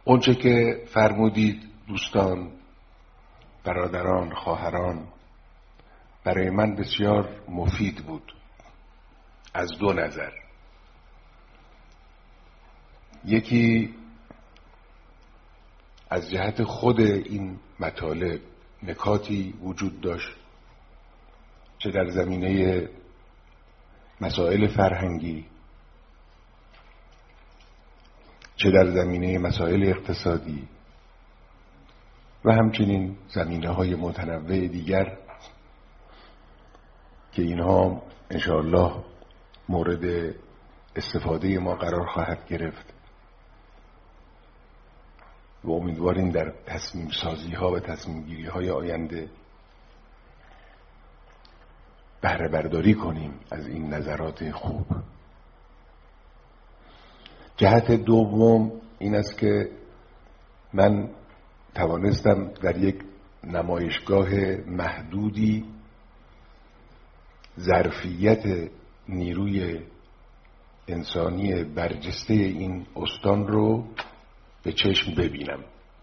اونچه که فرمودید دوستان، برادران، خواهران، برای من بسیار مفید بود از دو نظر. یکی از جهت خود این مطالب نکاتی وجود داشت، چه در زمینه مسائل فرهنگی، چه در زمینه مسائل اقتصادی و همچنین زمینه‌های متنوع دیگر که اینها انشاءالله مورد استفاده ما قرار خواهد گرفت و امیدواریم در تصمیم سازی ها و تصمیم گیری های آینده بهره برداری کنیم از این نظرات خوب. جهت دوم این است که من توانستم در یک نمایشگاه محدودی ظرفیت نیروی انسانی برجسته این استان رو به چشم ببینم.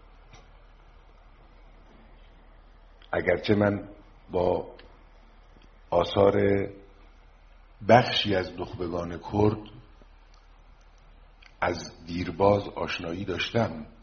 اگرچه من با آثار بخشی از نخبگان کرد از دیرباز آشنایی داشتم،